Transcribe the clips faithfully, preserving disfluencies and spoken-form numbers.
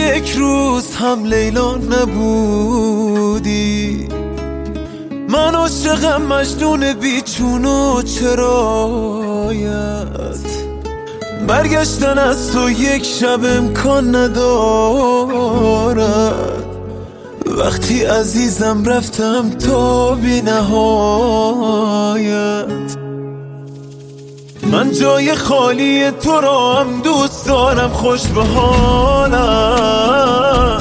یک روز هم لیلا نبودی. من عاشقم مجنون بیچون و چرایت. برگشتن از تو یک شب امکان ندارد. وقتی عزیزم رفتم تا بی نهایت. من جای خالی تو را هم دوست دارم، خوش به حالت.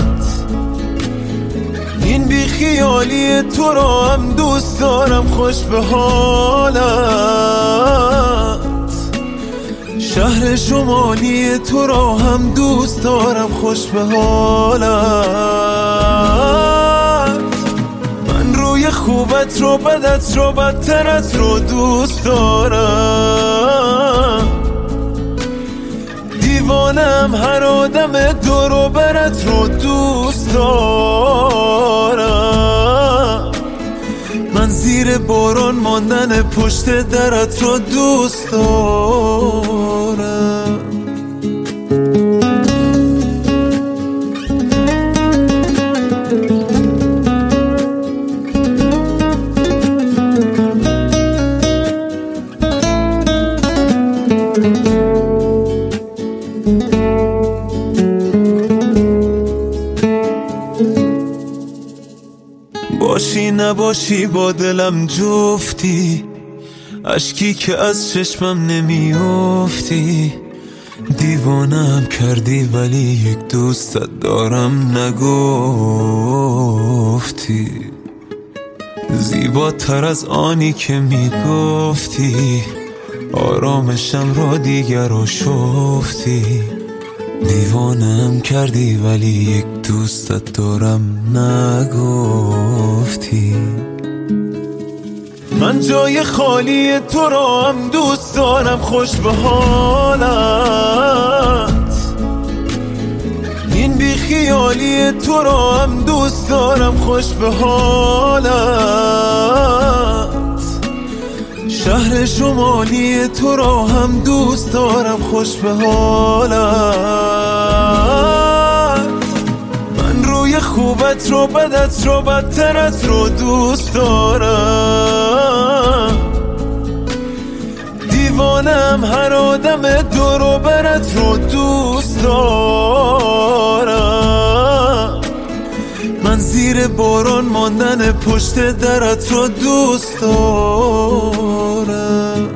این بی خیالی تو را هم دوست دارم، خوش به حالت. شهر شمالی تو را هم دوست دارم، خوش به حالت. من روی خوبت رو بدت رو بدترت رو دوست دارم. دیوانم هر آدم دور و برت رو دوست دارم. من زیر باران ماندن پشت درت رو دوست دارم. باشی نباشی با دلم جفتی، اشکی که از چشمم نمیافتی. دیوانم کردی ولی یک دوستت دارم نگفتی. زیباتر از آنی که میگفتی، آرامشم را دیگر رو شفتی. دیوانم کردی ولی یک دوستت دارم نگفتی. من جای خالی تو را هم دوست دارم، خوش به حالت. این بی خیالی تو را هم دوست دارم، خوش به حالت. شهر شمالی تو را هم دوست دارم، خوش به حالت. من روی خوبت رو بدت رو بدترت رو دوست دارم. دیوانم هر آدم دور و برت رو دوست دارم. من زیر باران ماندن پشت درت رو دوست دارم.